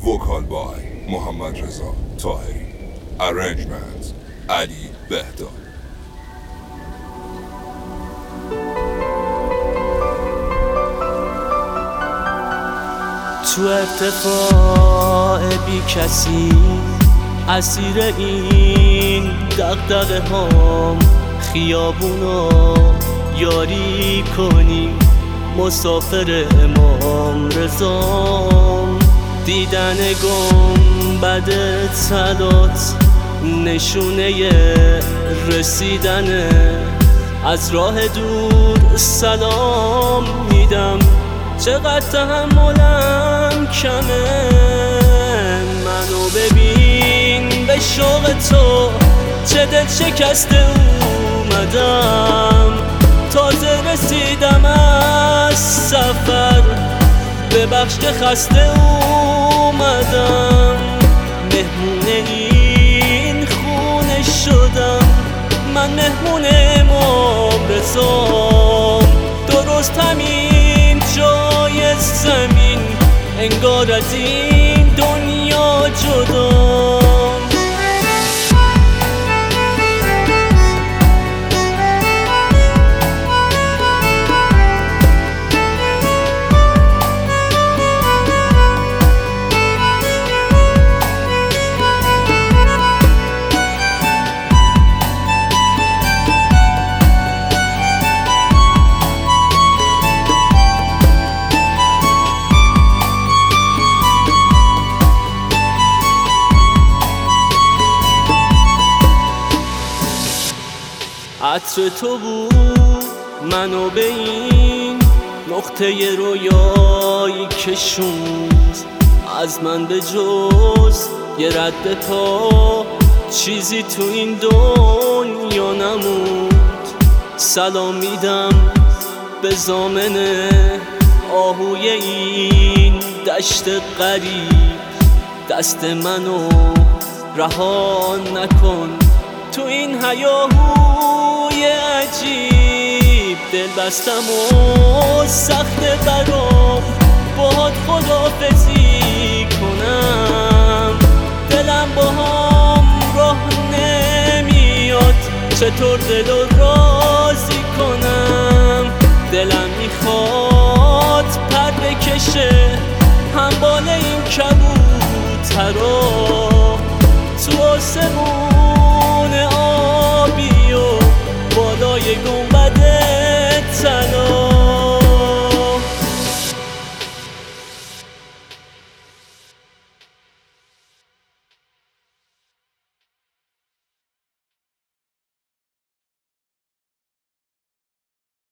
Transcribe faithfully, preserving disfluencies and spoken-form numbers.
Vocal by محمد رضا طاهری. Arrangement علی بهداد. تو ارتفاع بی کسی اسیر این دغدغه هام، خیابونا یاری کنی مسافر امام رضام. دیدن گنبد صلات نشونه رسیدنه، از راه دور سلام میدم چقدر تحملم کمه. منو ببین به شوق تو چه دل شکسته اومدم، تازه رسیدم از سفر ببخش که خسته اومدم. مهمون این خونه شدم من، مهمون امام رضام. درست همین جای زمین انگار از این دنیا جدا. عطر تو بود منو به این نقطه رویایی کشوند، از من به جز یه رد پا چیزی تو این دنیا نموند. سلام میدم به ضامن آهوی این دشت غریب، دست منو رها نکن تو این هیاهوی عجیب. دل بستم و سخت برام باهات خداحافظی کنم، دلم باهام راه نمیاد چطور دلو راضی کنم. دلم میخواد پر بکشه همبال این کبوترا تو آسمون